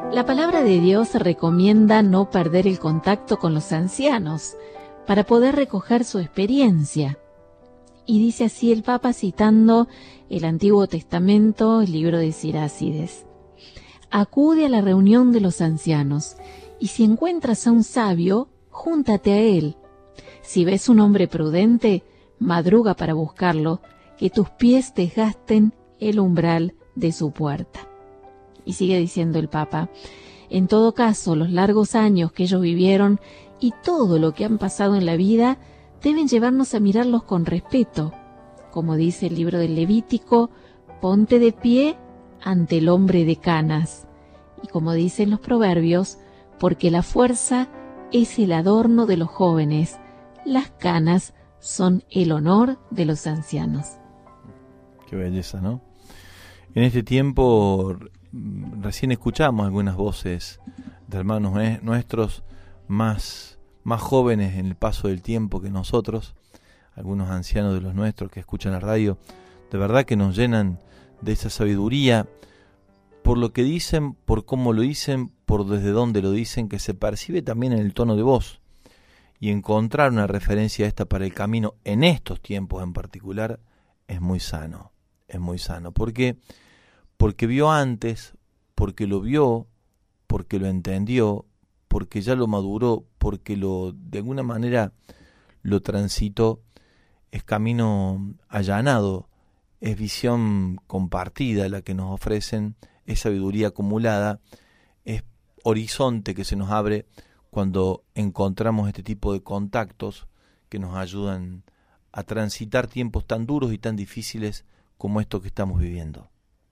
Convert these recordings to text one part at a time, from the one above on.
La palabra de Dios recomienda no perder el contacto con los ancianos para poder recoger su experiencia. Y dice así el Papa citando el Antiguo Testamento, el libro de Sirácides. Acude a la reunión de los ancianos, y si encuentras a un sabio, júntate a él. Si ves un hombre prudente, madruga para buscarlo, que tus pies desgasten el umbral de su puerta. Y sigue diciendo el Papa, en todo caso, los largos años que ellos vivieron y todo lo que han pasado en la vida deben llevarnos a mirarlos con respeto. Como dice el libro del Levítico, ponte de pie ante el hombre de canas. Y como dicen los proverbios, porque la fuerza es el adorno de los jóvenes, las canas son el honor de los ancianos. Qué belleza, ¿no? En este tiempo recién escuchamos algunas voces de hermanos nuestros más jóvenes en el paso del tiempo que nosotros, algunos ancianos de los nuestros que escuchan la radio, de verdad que nos llenan de esa sabiduría, por lo que dicen, por cómo lo dicen, por desde dónde lo dicen, que se percibe también en el tono de voz. Y encontrar una referencia a esta para el camino en estos tiempos en particular es muy sano, es muy sano. ¿Por qué? Porque vio antes, porque lo vio, porque lo entendió, porque ya lo maduró, porque de alguna manera lo transitó. Es camino allanado, es visión compartida la que nos ofrecen, es sabiduría acumulada, es horizonte que se nos abre cuando encontramos este tipo de contactos que nos ayudan a transitar tiempos tan duros y tan difíciles como estos que estamos viviendo.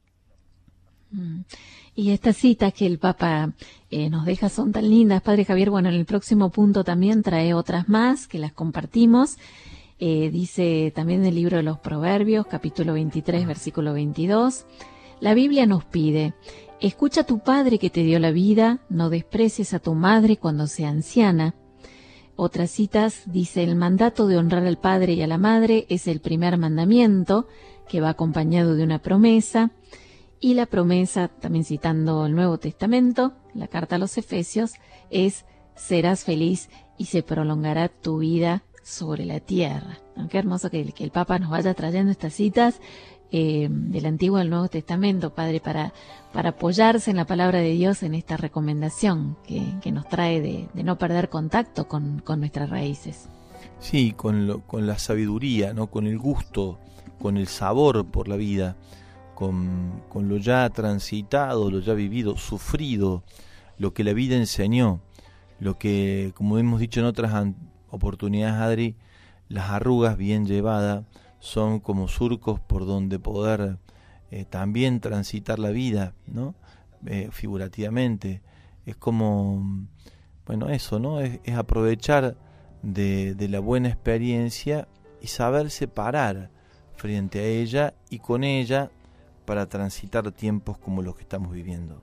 Y estas citas que el Papa nos deja son tan lindas, Padre Javier. Bueno, en el próximo punto también trae otras más que las compartimos. Dice también el libro de los Proverbios, capítulo 23, versículo 22. La Biblia nos pide: escucha a tu padre que te dio la vida, no desprecies a tu madre cuando sea anciana. Otras citas dice: el mandato de honrar al padre y a la madre es el primer mandamiento, que va acompañado de una promesa. Y la promesa, también citando el Nuevo Testamento, la carta a los Efesios, es: serás feliz y se prolongará tu vida sobre la tierra. ¿No? Qué hermoso que el Papa nos vaya trayendo estas citas del Antiguo al Nuevo Testamento, Padre, para apoyarse en la palabra de Dios en esta recomendación que nos trae de no perder contacto con nuestras raíces. Sí, con la sabiduría, ¿no? Con el gusto, con el sabor por la vida, con lo ya transitado, lo ya vivido, sufrido, lo que la vida enseñó, lo que, como hemos dicho en otras oportunidades, Adri, las arrugas bien llevadas son como surcos por donde poder también transitar la vida, ¿no? Figurativamente. Es como, bueno, eso, ¿no? Es aprovechar de la buena experiencia y saber separar frente a ella y con ella para transitar tiempos como los que estamos viviendo.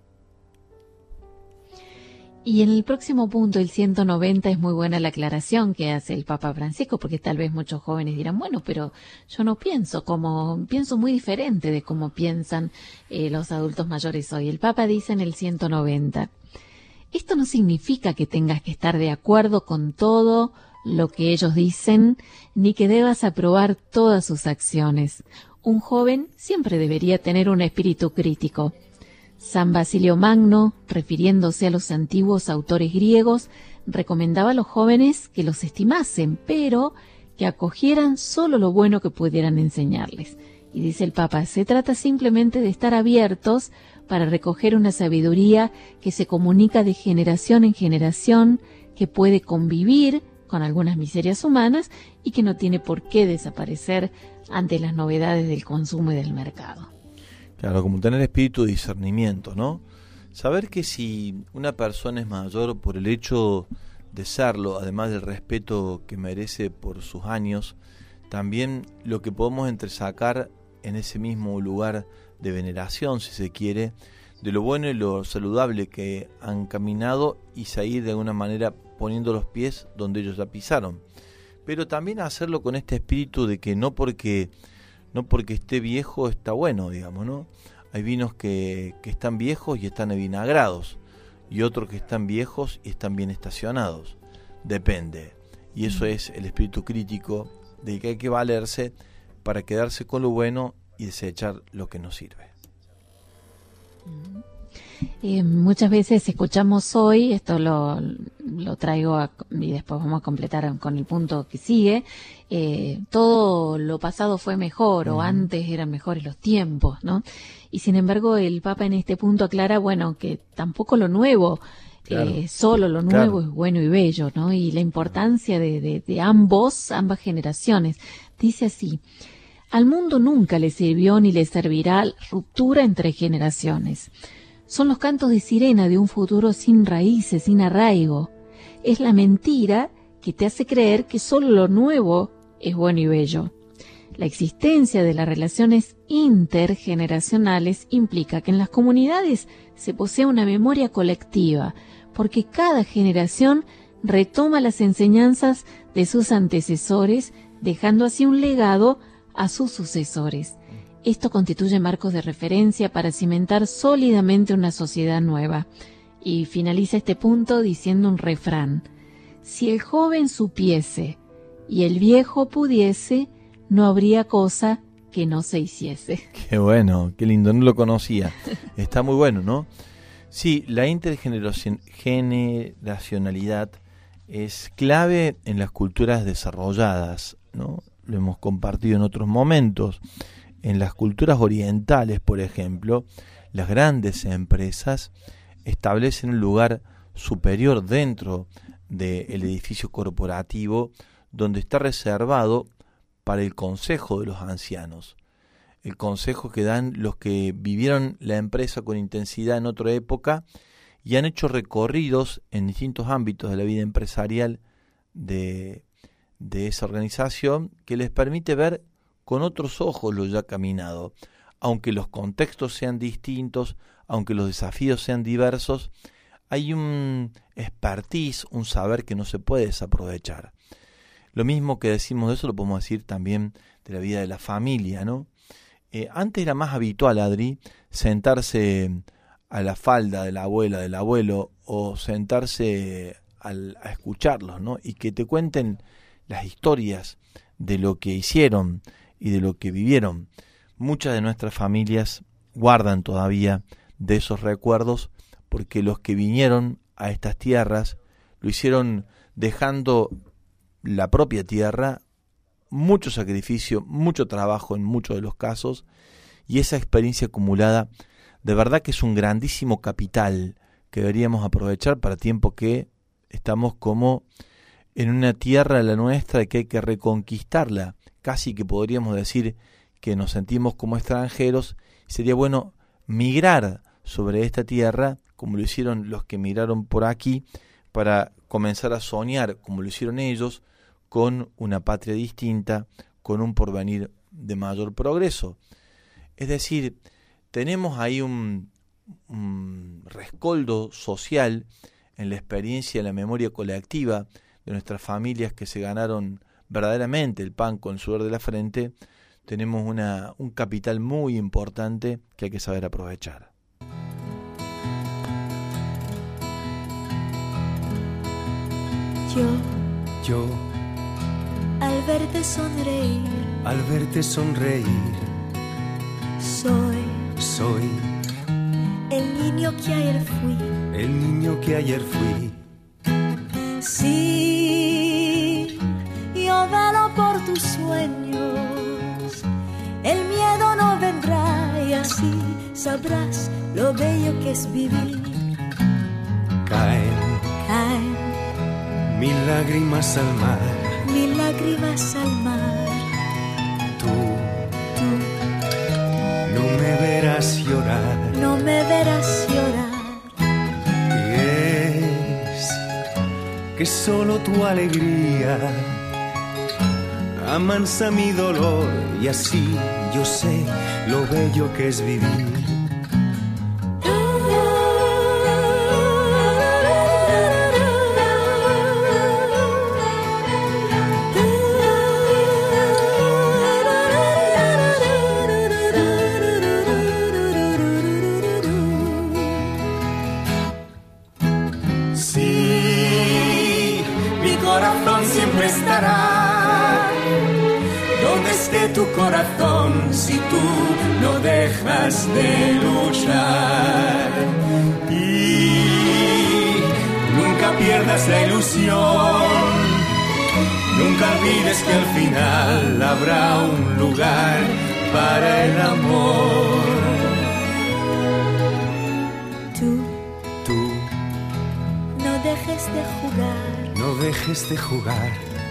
Y en el próximo punto, el 190, es muy buena la aclaración que hace el Papa Francisco, porque tal vez muchos jóvenes dirán, bueno, pero yo no pienso muy diferente de cómo piensan los adultos mayores hoy. El Papa dice en el 190, esto no significa que tengas que estar de acuerdo con todo lo que ellos dicen, ni que debas aprobar todas sus acciones. Un joven siempre debería tener un espíritu crítico. San Basilio Magno, refiriéndose a los antiguos autores griegos, recomendaba a los jóvenes que los estimasen, pero que acogieran solo lo bueno que pudieran enseñarles. Y dice el Papa, se trata simplemente de estar abiertos para recoger una sabiduría que se comunica de generación en generación, que puede convivir con algunas miserias humanas y que no tiene por qué desaparecer ante las novedades del consumo y del mercado. Claro, como tener espíritu de discernimiento, ¿no? Saber que si una persona es mayor por el hecho de serlo, además del respeto que merece por sus años, también lo que podemos entresacar en ese mismo lugar de veneración, si se quiere, de lo bueno y lo saludable que han caminado y seguir de alguna manera poniendo los pies donde ellos ya pisaron. Pero también hacerlo con este espíritu de que no porque esté viejo está bueno, digamos, ¿no? Hay vinos que están viejos y están avinagrados. y otros que están viejos y están bien estacionados. Depende. Y eso es el espíritu crítico de que hay que valerse para quedarse con lo bueno y desechar lo que no sirve. Muchas veces escuchamos hoy, esto lo traigo y después vamos a completar con el punto que sigue, todo lo pasado fue mejor o antes eran mejores los tiempos, ¿no? Y sin embargo el Papa en este punto aclara, bueno, que tampoco lo nuevo, claro, solo lo nuevo es bueno y bello, ¿no? Y la importancia de ambas generaciones. Dice así: al mundo nunca le sirvió ni le servirá ruptura entre generaciones. Son los cantos de sirena de un futuro sin raíces, sin arraigo. Es la mentira que te hace creer que solo lo nuevo es bueno y bello. La existencia de las relaciones intergeneracionales implica que en las comunidades se posee una memoria colectiva, porque cada generación retoma las enseñanzas de sus antecesores, dejando así un legado a sus sucesores. Esto constituye marcos de referencia para cimentar sólidamente una sociedad nueva. Y finaliza este punto diciendo un refrán: si el joven supiese y el viejo pudiese, no habría cosa que no se hiciese. Qué bueno, qué lindo, no lo conocía. Está muy bueno, ¿no? Sí, la intergeneracionalidad es clave en las culturas desarrolladas, ¿no? Lo hemos compartido en otros momentos. En las culturas orientales, por ejemplo, las grandes empresas establecen un lugar superior dentro del edificio corporativo donde está reservado para el consejo de los ancianos. El consejo que dan los que vivieron la empresa con intensidad en otra época y han hecho recorridos en distintos ámbitos de la vida empresarial de esa organización, que les permite ver con otros ojos lo ya caminado. Aunque los contextos sean distintos, aunque los desafíos sean diversos, hay un expertise, un saber que no se puede desaprovechar. Lo mismo que decimos de eso lo podemos decir también de la vida de la familia, ¿no? Antes era más habitual, Adri, sentarse a la falda de la abuela, del abuelo, o sentarse a escucharlos, ¿no? Y que te cuenten las historias de lo que hicieron y de lo que vivieron. Muchas de nuestras familias guardan todavía de esos recuerdos, porque los que vinieron a estas tierras lo hicieron dejando la propia tierra, mucho sacrificio, mucho trabajo en muchos de los casos, y esa experiencia acumulada de verdad que es un grandísimo capital que deberíamos aprovechar para tiempo que estamos como en una tierra, la nuestra, que hay que reconquistarla. Casi que podríamos decir que nos sentimos como extranjeros. Sería bueno migrar sobre esta tierra, como lo hicieron los que migraron por aquí, para comenzar a soñar, como lo hicieron ellos, con una patria distinta, con un porvenir de mayor progreso. Es decir, tenemos ahí un rescoldo social en la experiencia, en la memoria colectiva de nuestras familias que se ganaron verdaderamente el pan con el sudor de la frente. Tenemos un capital muy importante que hay que saber aprovechar. Yo, al verte sonreír, soy el niño que ayer fui. Sí, yo velo por tus sueños, el miedo no vendrá y así sabrás lo bello que es vivir. Caen mil lágrimas al mar, tú no me verás llorar, y es que solo tu alegría amansa mi dolor, y así yo sé lo bello que es vivir. corazón siempre estará. Donde esté tu corazón, si tú no dejas de luchar. Y nunca pierdas la ilusión, nunca olvides que al final habrá un lugar para el amor. Tú no dejes de jugar. No dejes de jugar.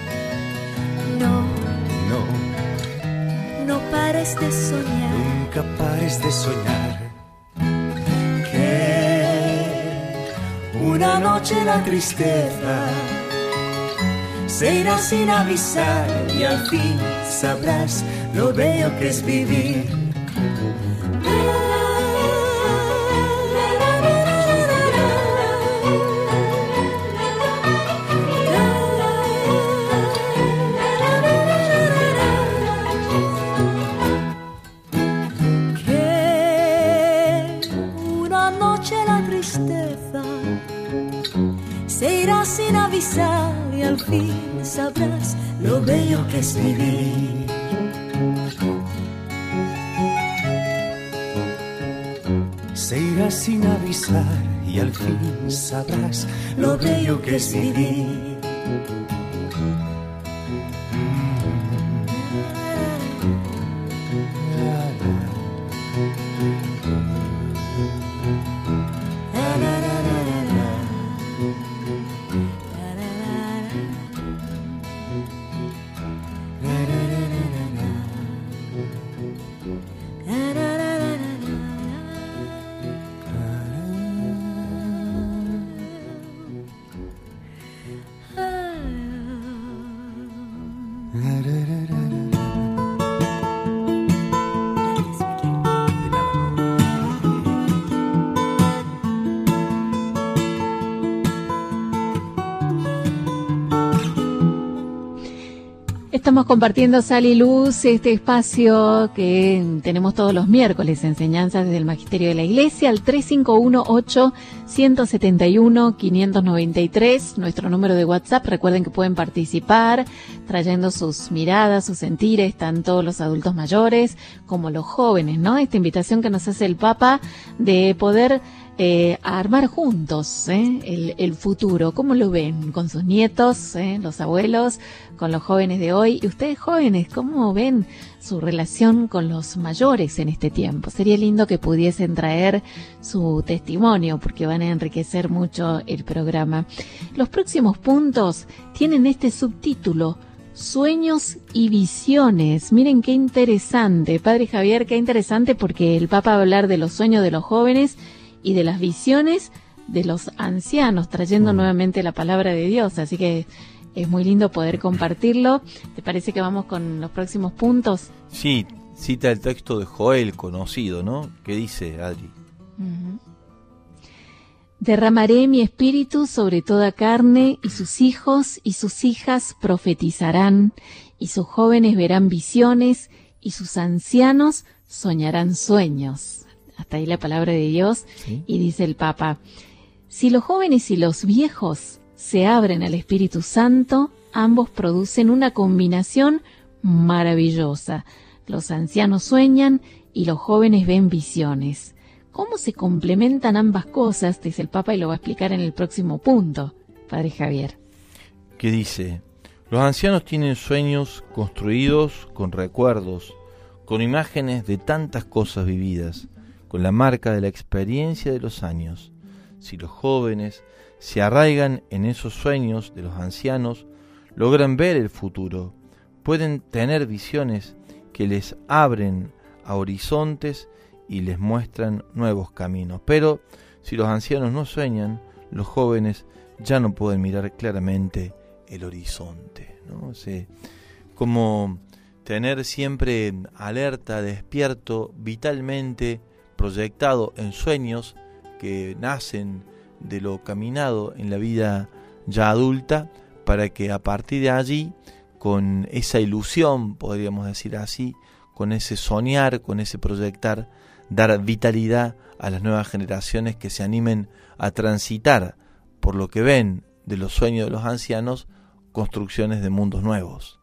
No pares de soñar. Nunca pares de soñar. Que una noche la tristeza se irá sin avisar y al fin sabrás lo bello que es vivir. Se irá sin avisar y al fin sabrás lo bello que es vivir. Se irá sin avisar y al fin sabrás lo bello que es vivir. Estamos compartiendo Sal y Luz, este espacio que tenemos todos los miércoles, enseñanzas desde el Magisterio de la Iglesia, al 3518-171-593, nuestro número de WhatsApp. Recuerden que pueden participar trayendo sus miradas, sus sentires, tanto los adultos mayores como los jóvenes, ¿no? Esta invitación que nos hace el Papa de poder armar juntos el futuro. ¿Cómo lo ven? Con sus nietos, los abuelos, con los jóvenes de hoy. Y ustedes jóvenes, ¿cómo ven su relación con los mayores en este tiempo? Sería lindo que pudiesen traer su testimonio porque van a enriquecer mucho el programa. Los próximos puntos tienen este subtítulo: Sueños y visiones. Miren qué interesante, Padre Javier, qué interesante, porque el Papa va a hablar de los sueños de los jóvenes y de las visiones de los ancianos, trayendo nuevamente la palabra de Dios. Así que es muy lindo poder compartirlo. ¿Te parece que vamos con los próximos puntos? Sí, cita el texto de Joel conocido, ¿no? ¿Qué dice, Adri? Derramaré mi espíritu sobre toda carne, y sus hijos y sus hijas profetizarán, y sus jóvenes verán visiones, y sus ancianos soñarán sueños. Hasta ahí la palabra de Dios. ¿Sí? Y dice el Papa: si los jóvenes y los viejos se abren al Espíritu Santo, ambos producen una combinación maravillosa. Los ancianos sueñan y los jóvenes ven visiones. ¿Cómo se complementan ambas cosas? Dice el Papa, y lo va a explicar en el próximo punto, Padre Javier. ¿Qué dice? Los ancianos tienen sueños construidos con recuerdos, con imágenes de tantas cosas vividas, con la marca de la experiencia de los años. Si los jóvenes se arraigan en esos sueños de los ancianos, logran ver el futuro, pueden tener visiones que les abren a horizontes y les muestran nuevos caminos. Pero si los ancianos no sueñan, los jóvenes ya no pueden mirar claramente el horizonte, ¿no? Como tener siempre alerta, despierto, vitalmente proyectado en sueños que nacen de lo caminado en la vida ya adulta, para que a partir de allí, con esa ilusión, podríamos decir así, con ese soñar, con ese proyectar, dar vitalidad a las nuevas generaciones que se animen a transitar por lo que ven de los sueños de los ancianos, construcciones de mundos nuevos.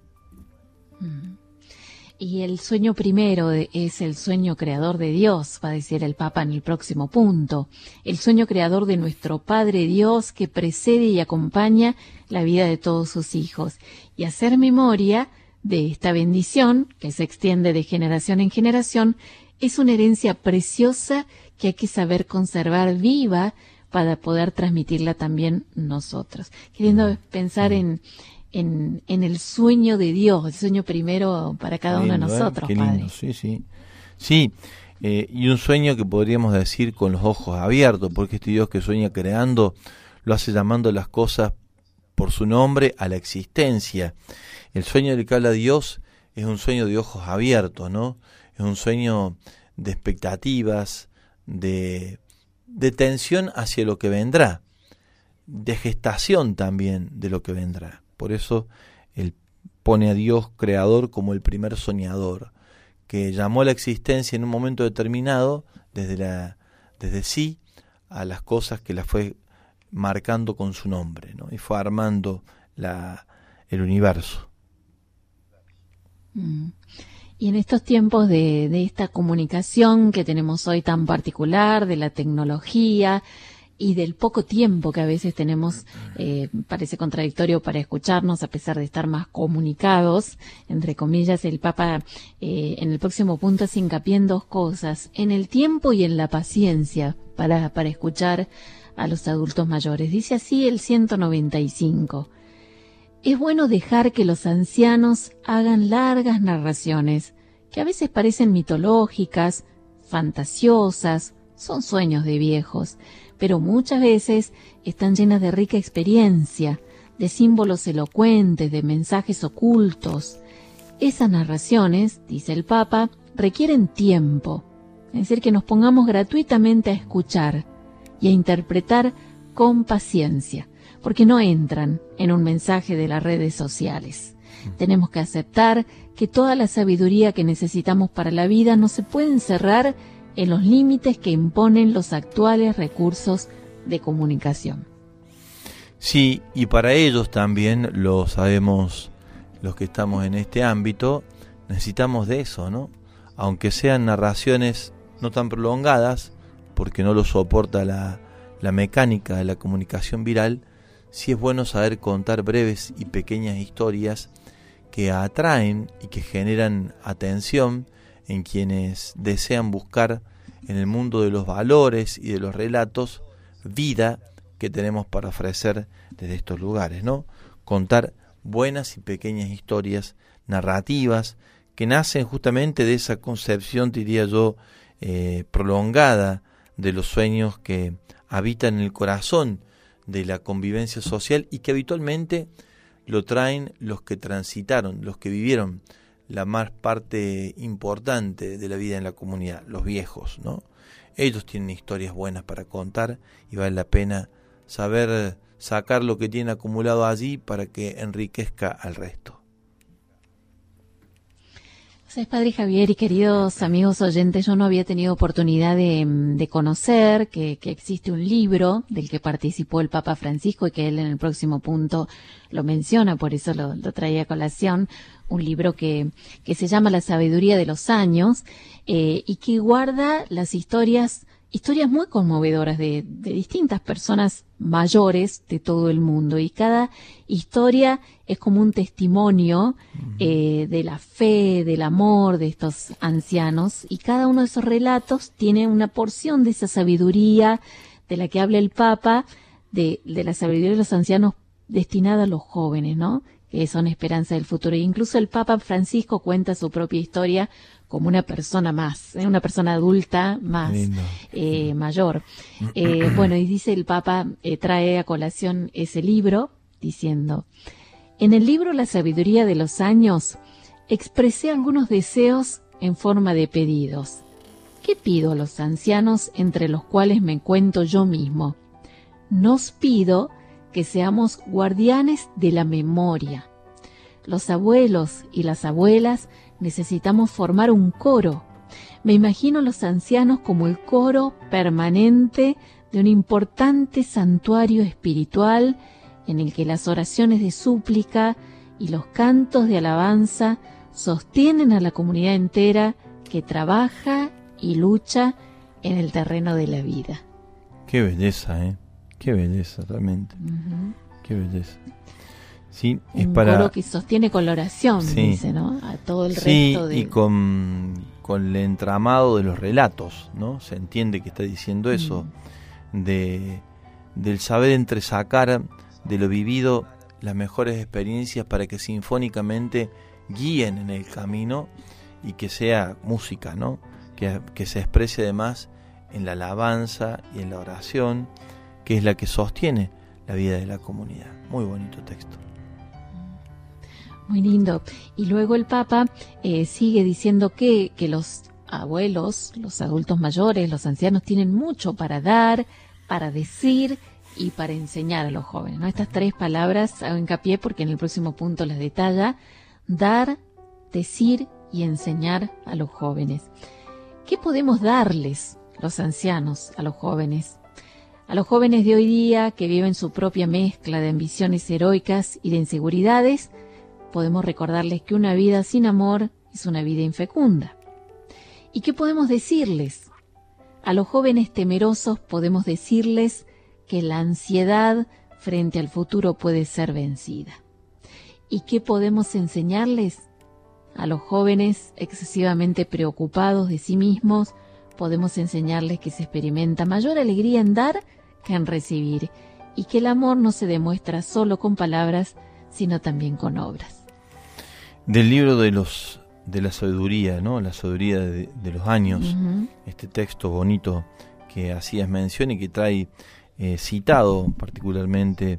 Y el sueño primero es el sueño creador de Dios, va a decir el Papa en el próximo punto. El sueño creador de nuestro Padre Dios que precede y acompaña la vida de todos sus hijos. Y hacer memoria de esta bendición, que se extiende de generación en generación, es una herencia preciosa que hay que saber conservar viva para poder transmitirla también nosotros. Queriendo pensar en el sueño de Dios, el sueño primero para cada uno de nosotros, Qué lindo, Padre. Sí, y un sueño que podríamos decir con los ojos abiertos, porque este Dios que sueña creando lo hace llamando las cosas por su nombre a la existencia. El sueño del que habla Dios es un sueño de ojos abiertos, ¿no? Es un sueño de expectativas, de tensión hacia lo que vendrá, de gestación también de lo que vendrá. Por eso él pone a Dios creador como el primer soñador, que llamó a la existencia en un momento determinado, desde sí, a las cosas que las fue marcando con su nombre, ¿no? Y fue armando el universo. Y en estos tiempos de esta comunicación que tenemos hoy tan particular, de la tecnología y del poco tiempo que a veces tenemos, parece contradictorio para escucharnos a pesar de estar más comunicados, entre comillas, el Papa en el próximo punto hace hincapié en dos cosas, en el tiempo y en la paciencia para escuchar a los adultos mayores. Dice así el 195. Es bueno dejar que los ancianos hagan largas narraciones, que a veces parecen mitológicas, fantasiosas, son sueños de viejos, pero muchas veces están llenas de rica experiencia, de símbolos elocuentes, de mensajes ocultos. Esas narraciones, dice el Papa, requieren tiempo, es decir, que nos pongamos gratuitamente a escuchar y a interpretar con paciencia, porque no entran en un mensaje de las redes sociales. Tenemos que aceptar que toda la sabiduría que necesitamos para la vida no se puede encerrar en los límites que imponen los actuales recursos de comunicación. Sí, y para ellos también, lo sabemos los que estamos en este ámbito, necesitamos de eso, ¿no? Aunque sean narraciones no tan prolongadas, porque no lo soporta la mecánica de la comunicación viral, sí es bueno saber contar breves y pequeñas historias que atraen y que generan atención en quienes desean buscar en el mundo de los valores y de los relatos vida que tenemos para ofrecer desde estos lugares, ¿no? Contar buenas y pequeñas historias narrativas que nacen justamente de esa concepción, diría yo, prolongada de los sueños que habitan en el corazón de la convivencia social y que habitualmente lo traen los que transitaron, los que vivieron la más parte importante de la vida en la comunidad, los viejos, ¿no? Ellos tienen historias buenas para contar y vale la pena saber sacar lo que tienen acumulado allí para que enriquezca al resto. Entonces, Padre Javier y queridos amigos oyentes, yo no había tenido oportunidad de conocer que existe un libro del que participó el Papa Francisco y que él en el próximo punto lo menciona, por eso lo traía a colación, un libro que se llama La sabiduría de los años y que guarda las historias muy conmovedoras de distintas personas mayores de todo el mundo, y cada historia es como un testimonio de la fe, del amor de estos ancianos, y cada uno de esos relatos tiene una porción de esa sabiduría de la que habla el Papa, de la sabiduría de los ancianos destinada a los jóvenes, ¿no? Que son esperanza del futuro. E incluso el Papa Francisco cuenta su propia historia como una persona más, una persona adulta más, mayor. Bueno, y dice el Papa, trae a colación ese libro, diciendo: en el libro La sabiduría de los años, expresé algunos deseos en forma de pedidos. ¿Qué pido a los ancianos, entre los cuales me cuento yo mismo? Nos pido que seamos guardianes de la memoria. Los abuelos y las abuelas necesitamos formar un coro. Me imagino a los ancianos como el coro permanente de un importante santuario espiritual en el que las oraciones de súplica y los cantos de alabanza sostienen a la comunidad entera que trabaja y lucha en el terreno de la vida. Qué belleza, ¿eh? Qué belleza, realmente. Qué belleza. Sí, es un para... coro que sostiene con la oración, sí, dice, ¿no? A todo el sí, resto de... y con el entramado de los relatos, ¿no? Se entiende que está diciendo eso, del saber entresacar de lo vivido las mejores experiencias para que sinfónicamente guíen en el camino y que sea música, ¿no? Que se exprese además en la alabanza y en la oración, que es la que sostiene la vida de la comunidad. Muy bonito texto. Muy lindo. Y luego el Papa sigue diciendo que los abuelos, los adultos mayores, los ancianos tienen mucho para dar, para decir y para enseñar a los jóvenes, ¿no? Estas tres palabras hago hincapié porque en el próximo punto las detalla: dar, decir y enseñar a los jóvenes. ¿Qué podemos darles los ancianos a los jóvenes? A los jóvenes de hoy día que viven su propia mezcla de ambiciones heroicas y de inseguridades, podemos recordarles que una vida sin amor es una vida infecunda. ¿Y qué podemos decirles? A los jóvenes temerosos podemos decirles que la ansiedad frente al futuro puede ser vencida. ¿Y qué podemos enseñarles? A los jóvenes excesivamente preocupados de sí mismos, podemos enseñarles que se experimenta mayor alegría en dar que en recibir, y que el amor no se demuestra solo con palabras, sino también con obras. Del libro de la sabiduría, ¿no? La sabiduría de los años, este texto bonito que hacías mención y que trae citado particularmente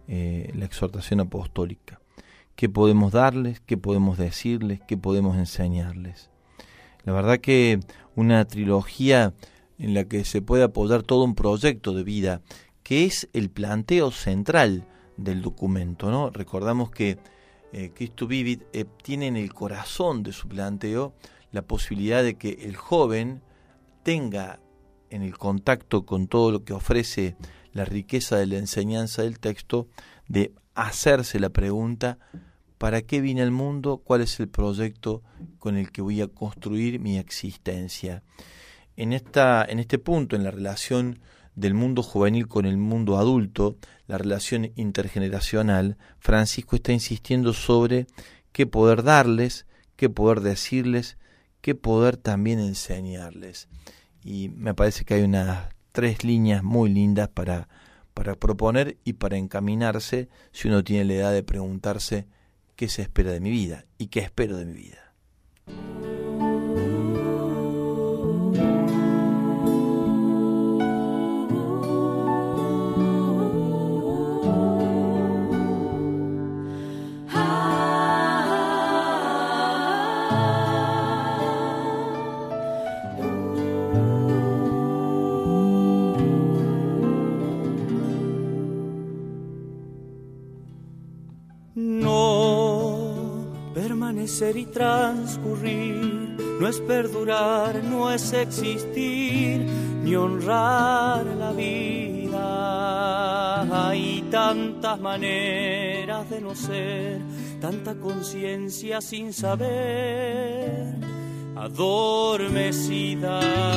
la exhortación apostólica. ¿Qué podemos darles? ¿Qué podemos decirles? ¿Qué podemos enseñarles? La verdad que una trilogía en la que se puede apoyar todo un proyecto de vida, que es el planteo central del documento, ¿no? Recordamos que Cristo Vivit tiene en el corazón de su planteo la posibilidad de que el joven tenga en el contacto con todo lo que ofrece la riqueza de la enseñanza del texto, de hacerse la pregunta: ¿para qué vine al mundo? ¿Cuál es el proyecto con el que voy a construir mi existencia? En este punto, en la relación del mundo juvenil con el mundo adulto, la relación intergeneracional, Francisco está insistiendo sobre qué poder darles, qué poder decirles, qué poder también enseñarles. Y me parece que hay unas 3 líneas muy lindas para proponer y para encaminarse si uno tiene la edad de preguntarse qué se espera de mi vida y qué espero de mi vida. Ser y transcurrir no es perdurar, no es existir, ni honrar la vida. Hay tantas maneras de no ser, tanta conciencia sin saber, adormecida.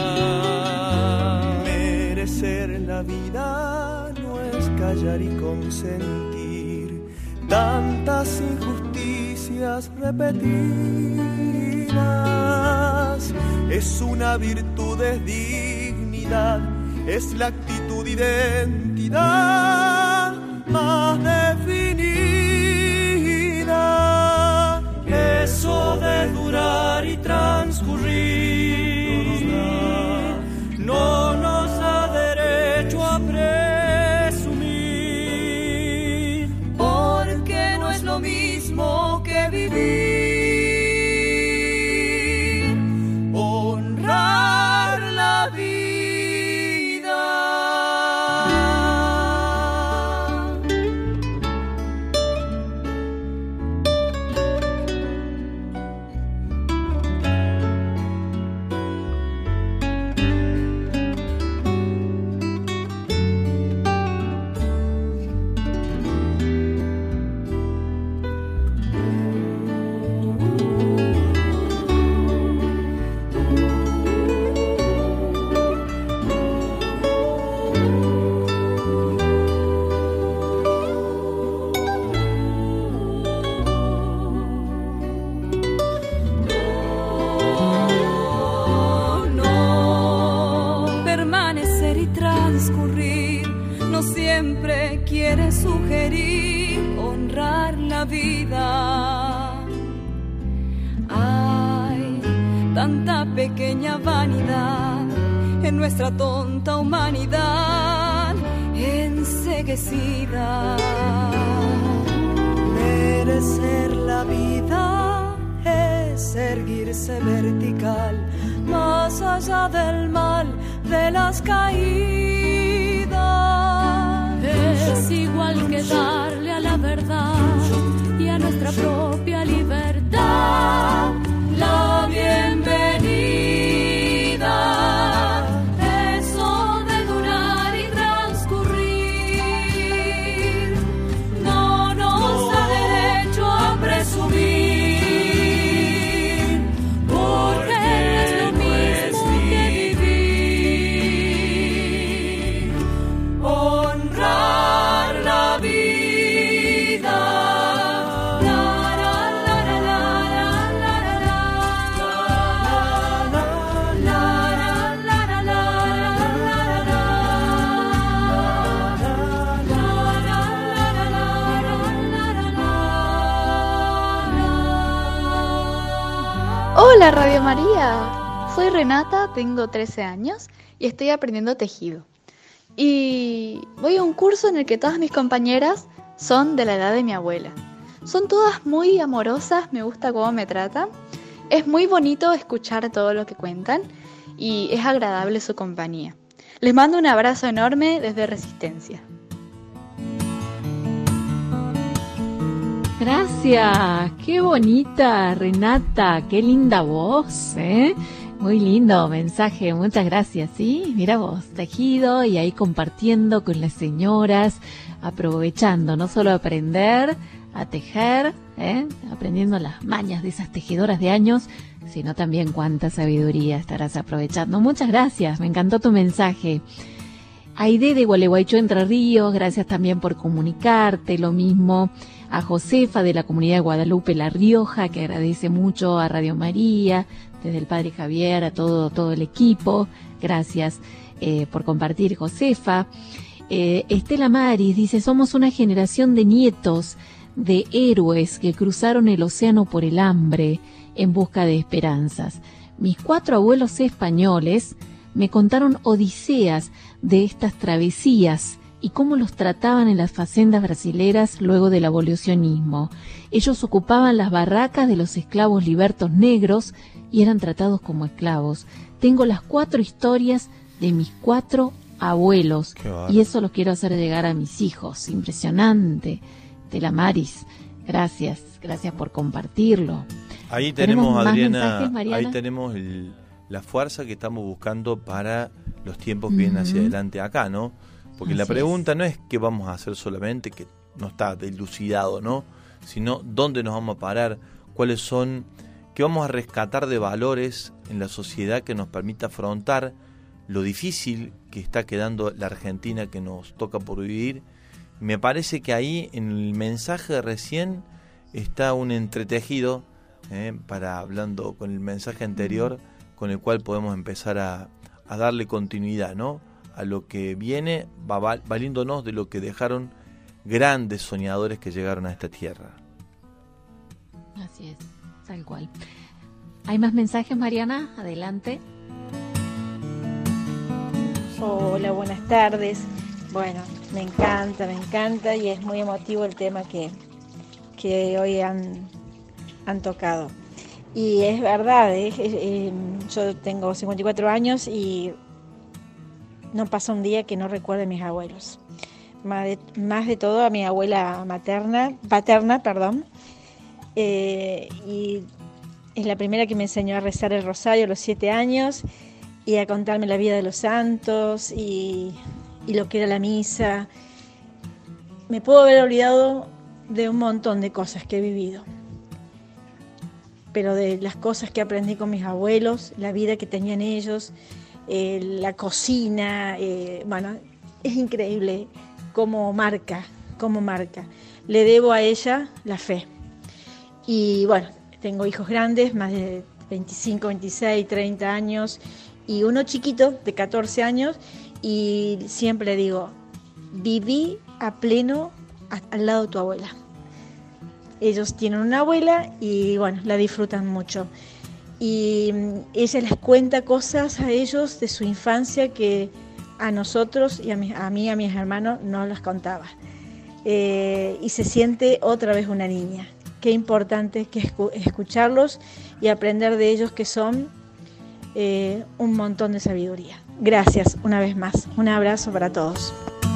Merecer la vida no es callar y consentir tantas injusticias repetidas. Es una virtud, es dignidad, es la actitud, identidad más definida. Eso de durar y transcurrir no nos da derecho a presumir, porque no es lo mismo que vivir, honrar la vida. transcurrir, no siempre quiere sugerir honrar la vida. Hay tanta pequeña vanidad en nuestra tonta humanidad enceguecida. Merecer la vida es erguirse vertical, más allá del mal de las caídas. Es igual que darle a la verdad y a nuestra propia libertad la bienvenida. Eso de durar y transcurrir no nos da derecho a presumir, porque es lo mismo que vivir. Honrar la vida. Hola Radio María, soy Renata, tengo 13 años y estoy aprendiendo tejido. Y voy a un curso en el que todas mis compañeras son de la edad de mi abuela. Son todas muy amorosas, me gusta cómo me tratan. Es muy bonito escuchar todo lo que cuentan y es agradable su compañía. Les mando un abrazo enorme desde Resistencia. Gracias, qué bonita Renata, qué linda voz, muy lindo mensaje, muchas gracias, ¿sí? Mira vos, tejido y ahí compartiendo con las señoras, aprovechando no solo aprender a tejer, aprendiendo las mañas de esas tejedoras de años, sino también cuánta sabiduría estarás aprovechando. Muchas gracias, me encantó tu mensaje. Aide de Gualeguaychú, Entre Ríos, gracias también por comunicarte, lo mismo a Josefa de la comunidad de Guadalupe, La Rioja, que agradece mucho a Radio María, desde el Padre Javier, a todo el equipo, gracias por compartir, Josefa. Estela Maris dice, somos una generación de nietos de héroes que cruzaron el océano por el hambre en busca de esperanzas. Mis 4 abuelos españoles me contaron odiseas de estas travesías y cómo los trataban en las facendas brasileras luego del abolicionismo. Ellos ocupaban las barracas de los esclavos libertos negros y eran tratados como esclavos. Tengo las 4 historias de mis 4 abuelos y eso los quiero hacer llegar a mis hijos. Impresionante. Estela Maris, gracias por compartirlo. Ahí tenemos, Adriana, ahí tenemos la fuerza que estamos buscando para los tiempos que vienen hacia adelante acá, ¿no? Porque así la pregunta no es qué vamos a hacer solamente, que no está dilucidado, ¿no? Sino dónde nos vamos a parar, cuáles son, qué vamos a rescatar de valores en la sociedad que nos permita afrontar lo difícil que está quedando la Argentina que nos toca por vivir. Me parece que ahí en el mensaje de recién está un entretejido, para hablando con el mensaje anterior, con el cual podemos empezar a darle continuidad, ¿no? A lo que viene, valiéndonos de lo que dejaron grandes soñadores que llegaron a esta tierra. Así es, tal cual. ¿Hay más mensajes, Mariana? Adelante. Hola, buenas tardes. Bueno, me encanta y es muy emotivo el tema que hoy han tocado. Y es verdad, yo tengo 54 años y no pasa un día que no recuerde a mis abuelos. Más de todo a mi abuela paterna, y es la primera que me enseñó a rezar el rosario a los 7 años y a contarme la vida de los santos y lo que era la misa. Me puedo haber olvidado de un montón de cosas que he vivido, pero de las cosas que aprendí con mis abuelos, la vida que tenían ellos, la cocina, bueno, es increíble cómo marca. Le debo a ella la fe. Y bueno, tengo hijos grandes, más de 25, 26, 30 años, y uno chiquito de 14 años, y siempre digo, viví a pleno al lado de tu abuela. Ellos tienen una abuela y bueno, la disfrutan mucho. Y ella les cuenta cosas a ellos de su infancia que a nosotros y a mí, a mis hermanos, no las contaba. Y se siente otra vez una niña. Qué importante que escucharlos y aprender de ellos, que son un montón de sabiduría. Gracias una vez más. Un abrazo para todos.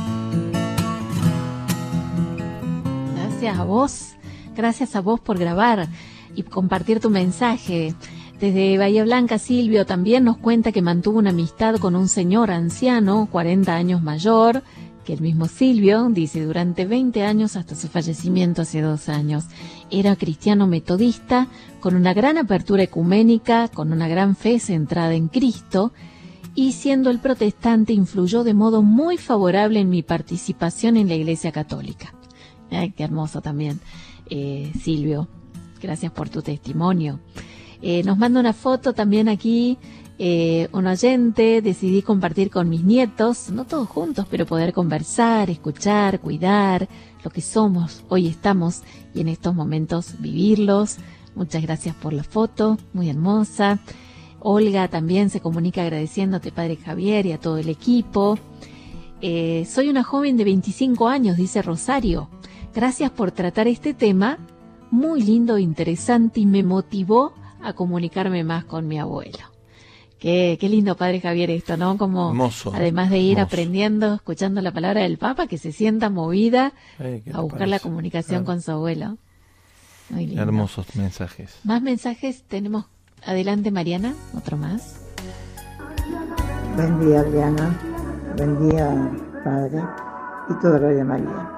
Gracias a vos por grabar y compartir tu mensaje. Desde Bahía Blanca, Silvio también nos cuenta que mantuvo una amistad con un señor anciano, 40 años mayor, que el mismo Silvio, dice, durante 20 años hasta su fallecimiento hace 2 años. Era cristiano metodista, con una gran apertura ecuménica, con una gran fe centrada en Cristo, y siendo el protestante influyó de modo muy favorable en mi participación en la Iglesia Católica. Qué hermoso también, Silvio. Gracias por tu testimonio. Nos manda una foto también aquí, un oyente. Decidí compartir con mis nietos, no todos juntos, pero poder conversar, escuchar, cuidar lo que somos, hoy estamos, y en estos momentos vivirlos. Muchas gracias por la foto, muy hermosa. Olga también se comunica agradeciéndote, Padre Javier, y a todo el equipo. Soy una joven de 25 años, dice Rosario. Gracias por tratar este tema, muy lindo, interesante, y me motivó a comunicarme más con mi abuelo. Qué lindo, Padre Javier, esto, ¿no? Como hermoso, además de ir aprendiendo, escuchando la palabra del Papa, que se sienta movida a buscar la comunicación con su abuelo. Muy lindo. Hermosos mensajes. Más mensajes tenemos. Adelante, Mariana, otro más. Buen día, Adriana. Buen día, Padre, y toda Radio María.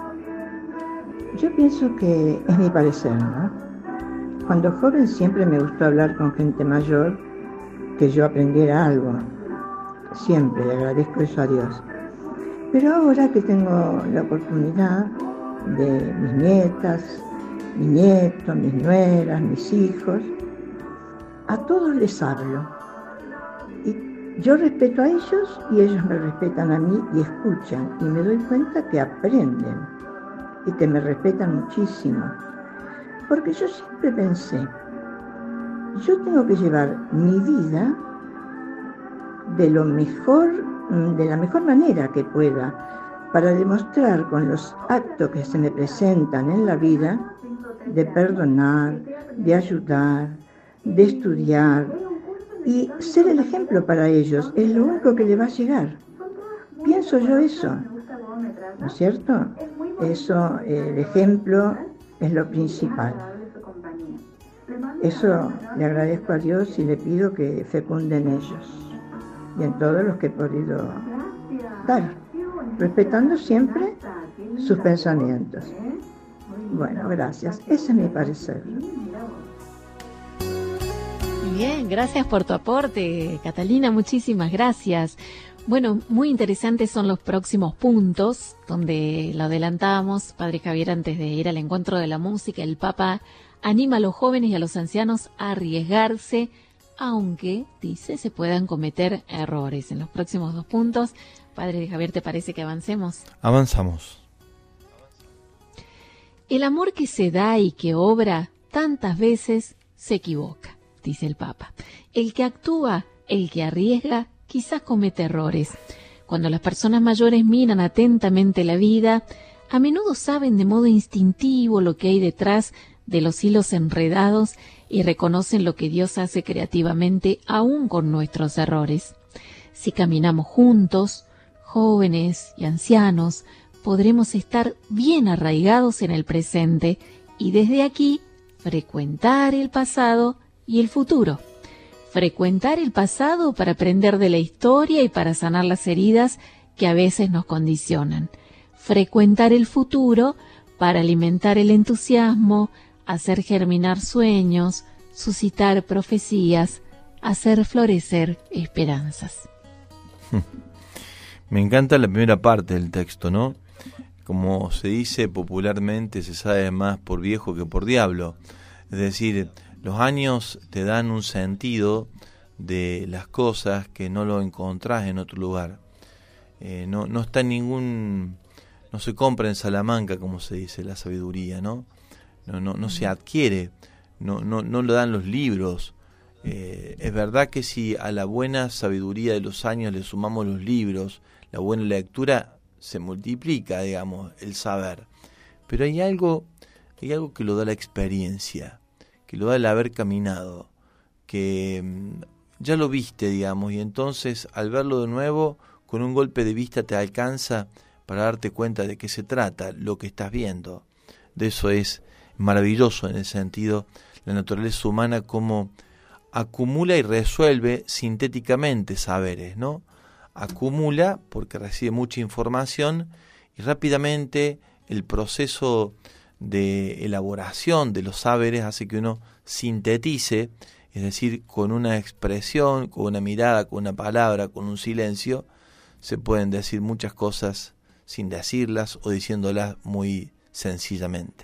Yo pienso que es mi parecer, ¿no? Cuando joven siempre me gustó hablar con gente mayor, que yo aprendiera algo. Siempre le agradezco eso a Dios. Pero ahora que tengo la oportunidad de mis nietas, mis nietos, mis nueras, mis hijos, a todos les hablo. Y yo respeto a ellos y ellos me respetan a mí y escuchan. Y me doy cuenta que aprenden y que me respetan muchísimo. Porque yo siempre pensé, yo tengo que llevar mi vida de la mejor manera que pueda, para demostrar con los actos que se me presentan en la vida, de perdonar, de ayudar, de estudiar y ser el ejemplo para ellos. Es lo único que les va a llegar. Pienso yo eso, ¿no es cierto? Eso, el ejemplo es lo principal. Eso le agradezco a Dios y le pido que fecunden ellos y en todos los que he podido dar, respetando siempre sus pensamientos. Bueno, gracias. Ese es mi parecer. Muy bien, gracias por tu aporte, Catalina, muchísimas gracias. Bueno, muy interesantes son los próximos puntos, donde lo adelantamos, Padre Javier, antes de ir al encuentro de la música. El Papa anima a los jóvenes y a los ancianos a arriesgarse, aunque, dice, se puedan cometer errores. En los próximos 2 puntos, Padre Javier, ¿te parece que avancemos? Avanzamos. El amor que se da y que obra tantas veces se equivoca, dice el Papa. El que actúa, el que arriesga, quizás comete errores. Cuando las personas mayores miran atentamente la vida, a menudo saben de modo instintivo lo que hay detrás de los hilos enredados y reconocen lo que Dios hace creativamente aún con nuestros errores. Si caminamos juntos, jóvenes y ancianos, podremos estar bien arraigados en el presente y desde aquí frecuentar el pasado y el futuro. Frecuentar el pasado para aprender de la historia y para sanar las heridas que a veces nos condicionan. Frecuentar el futuro para alimentar el entusiasmo, hacer germinar sueños, suscitar profecías, hacer florecer esperanzas. Me encanta la primera parte del texto, ¿no? Como se dice popularmente, se sabe más por viejo que por diablo. Es decir, los años te dan un sentido de las cosas que no lo encontrás en otro lugar. No está en ningún... No se compra en Salamanca, como se dice, la sabiduría, ¿no? No se adquiere, no lo dan los libros. Es verdad que si a la buena sabiduría de los años le sumamos los libros, la buena lectura, se multiplica, digamos, el saber. Pero hay algo que lo da la experiencia, que lo da el haber caminado, que ya lo viste, digamos, y entonces al verlo de nuevo, con un golpe de vista te alcanza para darte cuenta de qué se trata lo que estás viendo. De eso es maravilloso en el sentido, la naturaleza humana como acumula y resuelve sintéticamente saberes, ¿no? Acumula porque recibe mucha información y rápidamente el proceso de elaboración de los saberes hace que uno sintetice, es decir, con una expresión, con una mirada, con una palabra, con un silencio, se pueden decir muchas cosas sin decirlas o diciéndolas muy sencillamente.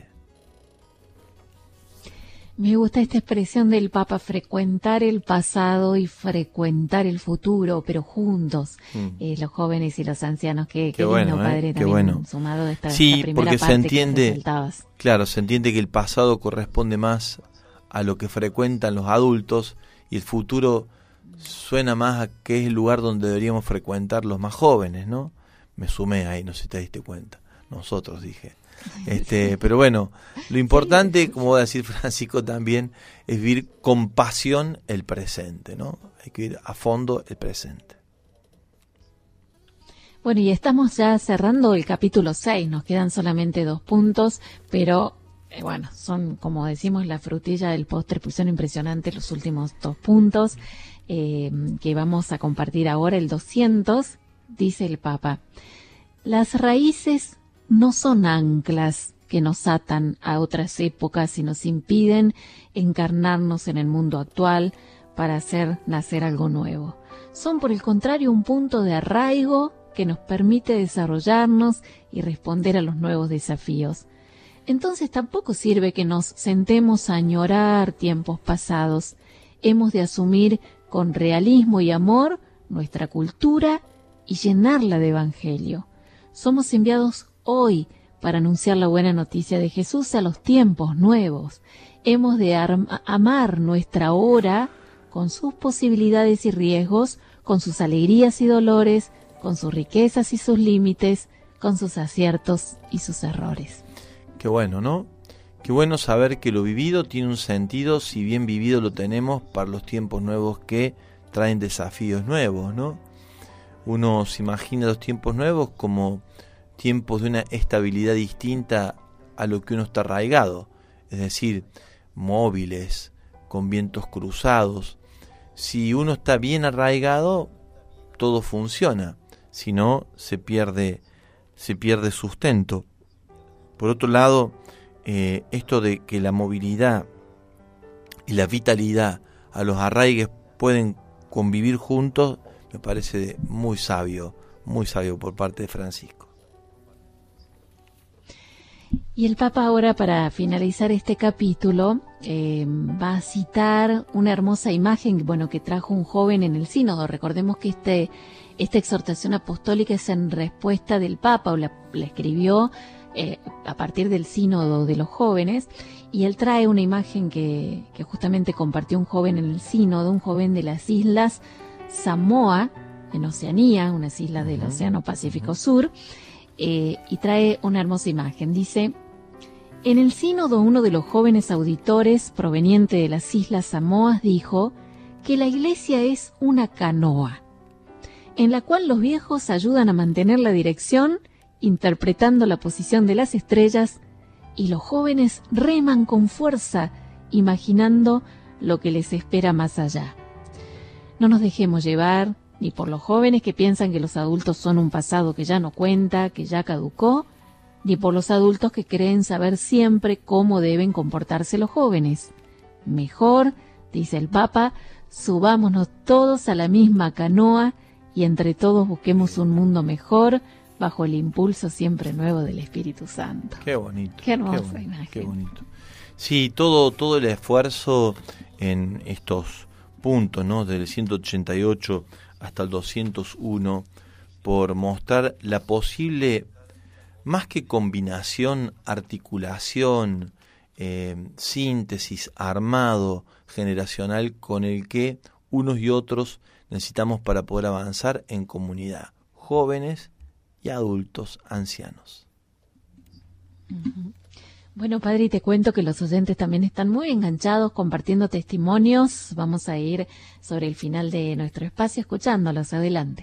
Me gusta esta expresión del Papa, frecuentar el pasado y frecuentar el futuro, pero juntos, los jóvenes y los ancianos. Qué bueno, lindo, padre, qué también bueno. Sumado a esta primera porque parte se entiende, que claro, se entiende que el pasado corresponde más a lo que frecuentan los adultos y el futuro suena más a que es el lugar donde deberíamos frecuentar los más jóvenes, ¿no? Me sumé ahí, no sé si te diste cuenta. Nosotros, dije. Pero bueno, lo importante, como va a decir Francisco también, es vivir con pasión el presente, ¿no? Hay que ir a fondo el presente. Bueno, y estamos ya cerrando el capítulo 6, nos quedan solamente 2 puntos, pero bueno, son, como decimos, la frutilla del postre, pues son impresionantes los últimos 2 puntos que vamos a compartir ahora. El 200, dice el Papa: las raíces no son anclas que nos atan a otras épocas y nos impiden encarnarnos en el mundo actual para hacer nacer algo nuevo. Son, por el contrario, un punto de arraigo que nos permite desarrollarnos y responder a los nuevos desafíos. Entonces tampoco sirve que nos sentemos a añorar tiempos pasados. Hemos de asumir con realismo y amor nuestra cultura y llenarla de evangelio. Somos enviados hoy para anunciar la buena noticia de Jesús a los tiempos nuevos. Hemos de amar nuestra hora con sus posibilidades y riesgos, con sus alegrías y dolores, con sus riquezas y sus límites, con sus aciertos y sus errores. Qué bueno, ¿no? Qué bueno saber que lo vivido tiene un sentido, si bien vivido lo tenemos para los tiempos nuevos que traen desafíos nuevos, ¿no? Uno se imagina los tiempos nuevos como tiempos de una estabilidad distinta a lo que uno está arraigado, es decir, móviles, con vientos cruzados. Si uno está bien arraigado, todo funciona, si no, se pierde sustento. Por otro lado, esto de que la movilidad y la vitalidad a los arraigues pueden convivir juntos, me parece muy sabio por parte de Francisco. Y el Papa ahora, para finalizar este capítulo, va a citar una hermosa imagen, que trajo un joven en el sínodo. Recordemos que esta exhortación apostólica es en respuesta del Papa, o la escribió a partir del sínodo de los jóvenes, y él trae una imagen que justamente compartió un joven en el sínodo, un joven de las islas Samoa, en Oceanía, unas islas del Océano Pacífico Sur, y trae una hermosa imagen. Dice: en el sínodo, uno de los jóvenes auditores proveniente de las islas Samoas dijo que la iglesia es una canoa, en la cual los viejos ayudan a mantener la dirección interpretando la posición de las estrellas, y los jóvenes reman con fuerza imaginando lo que les espera más allá. No nos dejemos llevar ni por los jóvenes que piensan que los adultos son un pasado que ya no cuenta, que ya caducó, ni por los adultos que creen saber siempre cómo deben comportarse los jóvenes. Mejor, dice el Papa, subámonos todos a la misma canoa y entre todos busquemos un mundo mejor bajo el impulso siempre nuevo del Espíritu Santo. Qué bonito. Qué hermosa imagen. Qué bonito. Sí, todo el esfuerzo en estos puntos, ¿no? Del 188 hasta el 201, por mostrar la posible, más que combinación, articulación, síntesis, armado generacional con el que unos y otros necesitamos para poder avanzar en comunidad, jóvenes y adultos, ancianos. Bueno, padre, y te cuento que los oyentes también están muy enganchados compartiendo testimonios. Vamos a ir sobre el final de nuestro espacio escuchándolos. Adelante.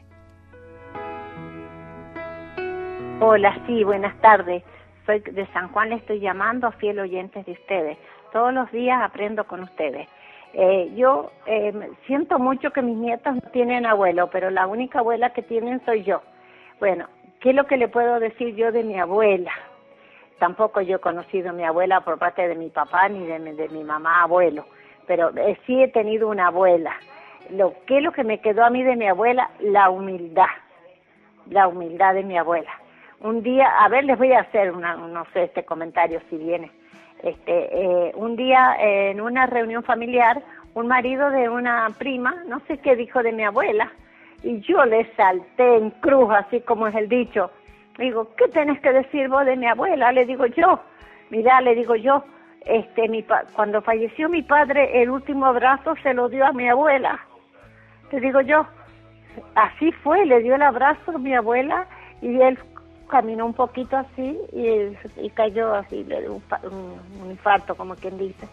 Hola, sí, buenas tardes. Soy de San Juan, le estoy llamando, fiel oyentes de ustedes. Todos los días aprendo con ustedes. Yo siento mucho que mis nietos no tienen abuelo, pero la única abuela que tienen soy yo. Bueno, ¿qué es lo que le puedo decir yo de mi abuela? Tampoco yo he conocido a mi abuela por parte de mi papá ni de mi mamá abuelo, pero sí he tenido una abuela. ¿Qué es lo que me quedó a mí de mi abuela? La humildad de mi abuela. Un día, a ver, les voy a hacer no sé, este comentario si viene. Un día en una reunión familiar, un marido de una prima, no sé qué dijo de mi abuela, y yo le salté en cruz, así como es el dicho. Digo, ¿qué tenés que decir vos de mi abuela? Le digo yo, mirá, le digo yo, cuando falleció mi padre, el último abrazo se lo dio a mi abuela. Te digo yo, así fue, le dio el abrazo a mi abuela y él caminó un poquito así y cayó así, le dio un infarto, como quien dice.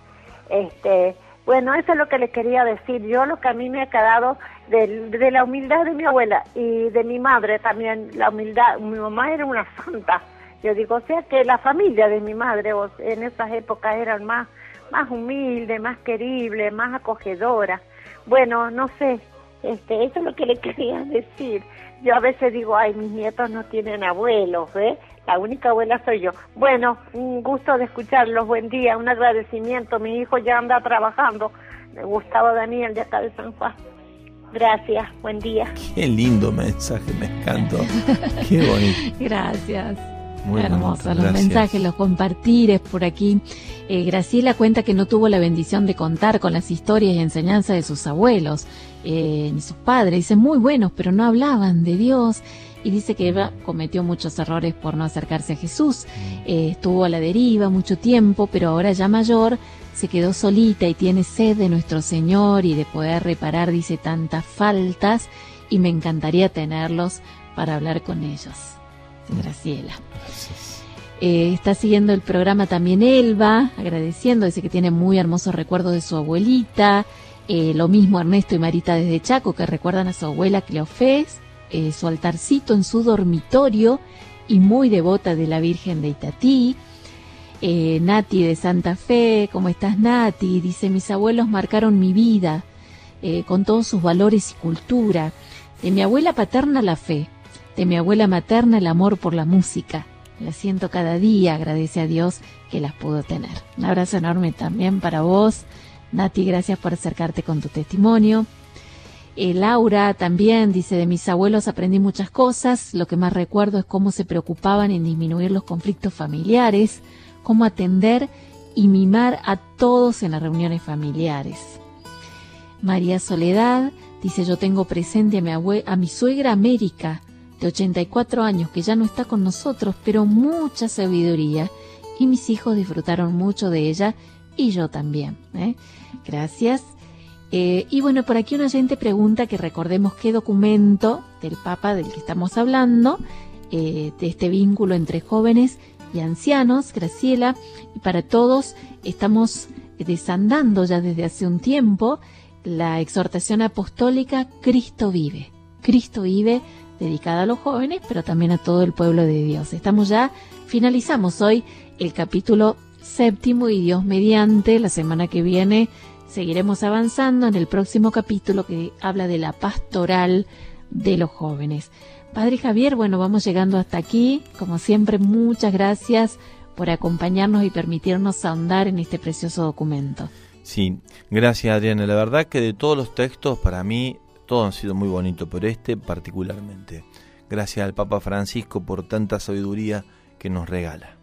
Bueno, eso es lo que le quería decir. Yo lo que a mí me ha quedado de la humildad de mi abuela y de mi madre también, la humildad. Mi mamá era una santa. Yo digo, o sea que la familia de mi madre en esas épocas eran más humilde, más querible, más acogedora. Bueno, no sé, eso es lo que le quería decir. Yo a veces digo, ay, mis nietos no tienen abuelos, ¿ves? La única abuela soy yo. Bueno, un gusto de escucharlos, buen día, un agradecimiento. Mi hijo ya anda trabajando, Gustavo Daniel, de acá de San Juan. Gracias, buen día. Qué lindo mensaje, me encantó. Qué bonito. Gracias. Muy hermosos bonito, los mensajes, los compartires por aquí. Graciela cuenta que no tuvo la bendición de contar con las historias y enseñanzas de sus abuelos ni sus padres. Dice, muy buenos, pero no hablaban de Dios. Y dice que Eva cometió muchos errores por no acercarse a Jesús. Estuvo a la deriva mucho tiempo, pero ahora ya mayor se quedó solita y tiene sed de nuestro Señor y de poder reparar, dice, tantas faltas, y me encantaría tenerlos para hablar con ellos. Graciela. Está siguiendo el programa también Elba, agradeciendo, dice que tiene muy hermosos recuerdos de su abuelita. Lo mismo Ernesto y Marita desde Chaco, que recuerdan a su abuela Cleofés, su altarcito en su dormitorio, y muy devota de la Virgen de Itatí. Nati de Santa Fe, ¿cómo estás, Nati? Dice, mis abuelos marcaron mi vida con todos sus valores y cultura. De mi abuela paterna la fe, de mi abuela materna el amor por la música. La siento cada día, agradece a Dios que las pudo tener. Un abrazo enorme también para vos, Nati, gracias por acercarte con tu testimonio. Laura también dice, de mis abuelos aprendí muchas cosas, lo que más recuerdo es cómo se preocupaban en disminuir los conflictos familiares, cómo atender y mimar a todos en las reuniones familiares. María Soledad dice, yo tengo presente a mi suegra América, de 84 años, que ya no está con nosotros, pero mucha sabiduría, y mis hijos disfrutaron mucho de ella, y yo también. Gracias. Y bueno, por aquí un oyente pregunta que recordemos qué documento del Papa del que estamos hablando, de este vínculo entre jóvenes y ancianos, Graciela, y para todos estamos desandando ya desde hace un tiempo la exhortación apostólica Cristo vive. Cristo vive, dedicada a los jóvenes, pero también a todo el pueblo de Dios. Finalizamos hoy el capítulo 7 y Dios mediante, la semana que viene seguiremos avanzando en el próximo capítulo que habla de la pastoral de los jóvenes. Padre Javier, bueno, vamos llegando hasta aquí. Como siempre, muchas gracias por acompañarnos y permitirnos ahondar en este precioso documento. Sí, gracias, Adriana. La verdad que de todos los textos, para mí, todos han sido muy bonitos, pero este particularmente. Gracias al Papa Francisco por tanta sabiduría que nos regala.